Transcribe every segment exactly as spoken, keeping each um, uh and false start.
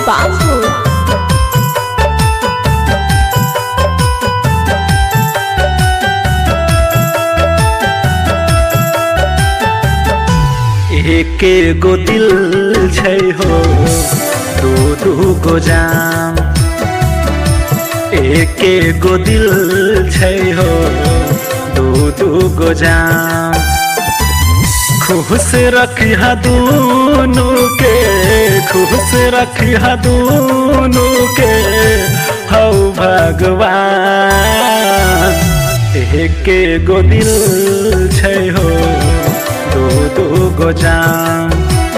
बाबू। एके गो दिल छै हो दू दू गो जान, एके गो दिल छै हो दू दू गो जान। खुश रखिया दूनू के, खुश रखिया दूनू के हौ भगवान। एके गो दिल छै हो दू दू गो जान,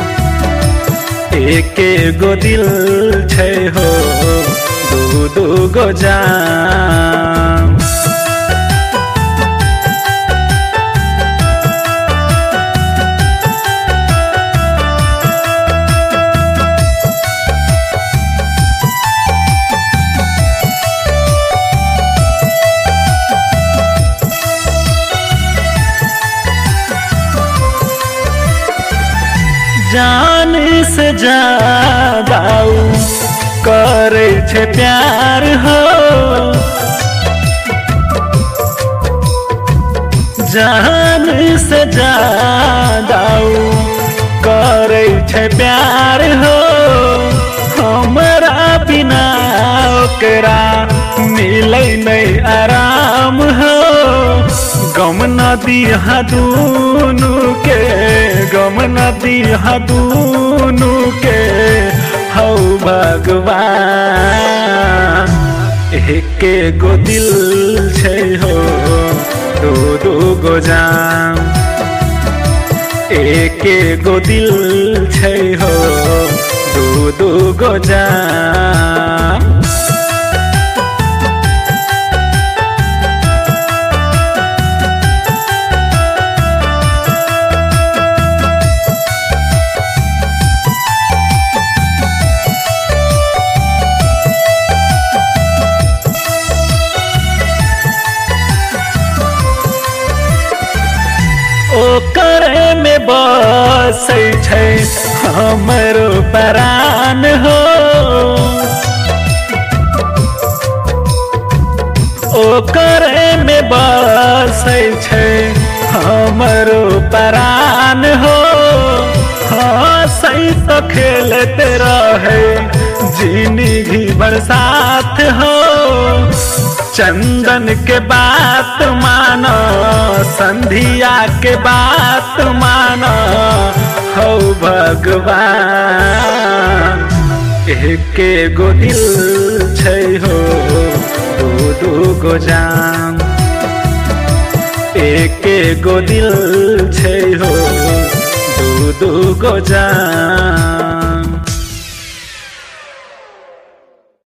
एके गो दिल छै हो दू दू गो जान। जान से ज्यादा करे छे प्यार हो, जान से ज्यादा करे छे प्यार हो। हमरा बिना ओकरा मिले नहीं आराम हो। गम न दिया दूनू के, गम न दिया दूनू के हौ भगवान। एके गो दिल छै हो दू दू गो जान, एके गो दिल छै हो दू दू गो जान। ओकरे में बसै छै हमरो प्राण हो, ओकरे में बसै छै हमरो प्राण हो। हँसै तो खेलते रहे जिंदगी बरसात हो। चंदन के बात मानो, संधिया के बात मानो हो भगवान। एके गो दिल छै हो दू दू गो जान, एके गो दिल छै हो दू दू गो जान।